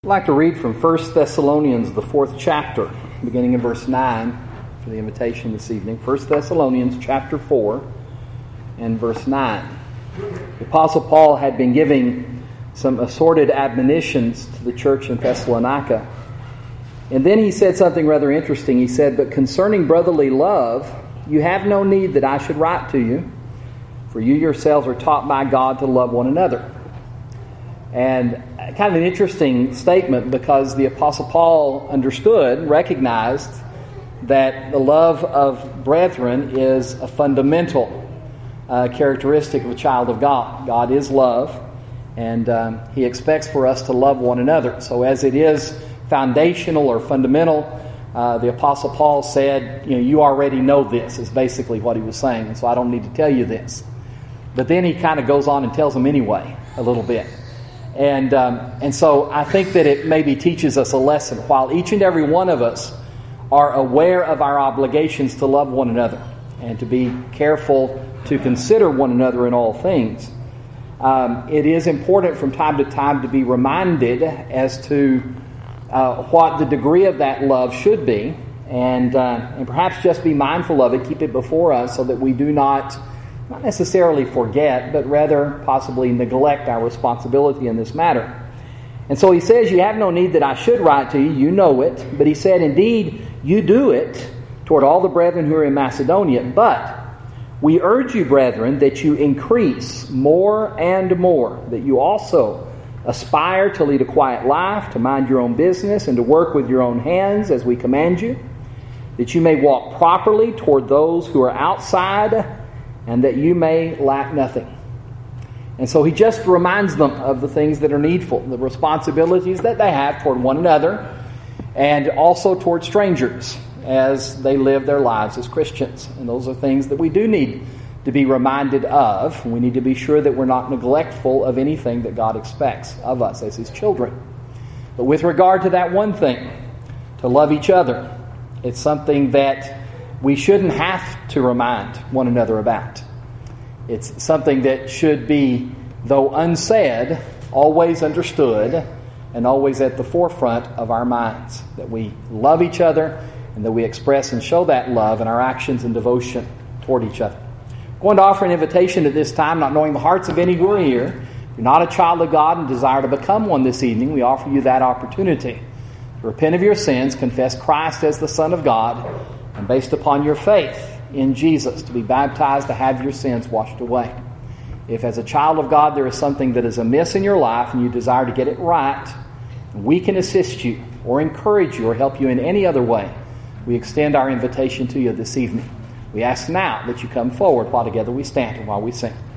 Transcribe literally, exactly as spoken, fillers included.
I'd like to read from First Thessalonians, the fourth chapter, beginning in verse nine for the invitation this evening. First Thessalonians chapter four and verse nine. The Apostle Paul had been giving some assorted admonitions to the church in Thessalonica. And then he said something rather interesting. He said, "But concerning brotherly love, you have no need that I should write to you, for you yourselves are taught by God to love one another." And kind of an interesting statement, because the Apostle Paul understood, recognized that the love of brethren is a fundamental uh, characteristic of a child of God. God is love, and um, He expects for us to love one another. So as it is foundational or fundamental, uh, the Apostle Paul said, you know, you already know this, is basically what he was saying, and so I don't need to tell you this. But then he kind of goes on and tells them anyway, a little bit. And um, and so I think that it maybe teaches us a lesson. While each and every one of us are aware of our obligations to love one another and to be careful to consider one another in all things, um, it is important from time to time to be reminded as to uh, what the degree of that love should be, and uh, and perhaps just be mindful of it, keep it before us, so that we do not. Not necessarily forget, but rather possibly neglect our responsibility in this matter. And so he says, you have no need that I should write to you, you know it. But he said, indeed, you do it toward all the brethren who are in Macedonia. But we urge you, brethren, that you increase more and more, that you also aspire to lead a quiet life, to mind your own business, and to work with your own hands as we command you, that you may walk properly toward those who are outside, and that you may lack nothing. And so he just reminds them of the things that are needful, the responsibilities that they have toward one another, and also toward strangers as they live their lives as Christians. And those are things that we do need to be reminded of. We need to be sure that we're not neglectful of anything that God expects of us as His children. But with regard to that one thing, to love each other, it's something that we shouldn't have to remind one another about. It's something that should be, though unsaid, always understood and always at the forefront of our minds. That we love each other and that we express and show that love in our actions and devotion toward each other. I'm going to offer an invitation at this time, not knowing the hearts of any who are here. If you're not a child of God and desire to become one this evening, we offer you that opportunity. To repent of your sins, confess Christ as the Son of God, and based upon your faith in Jesus, to be baptized to have your sins washed away. If as a child of God there is something that is amiss in your life and you desire to get it right, we can assist you or encourage you or help you in any other way. We extend our invitation to you this evening. We ask now that you come forward while together we stand and while we sing.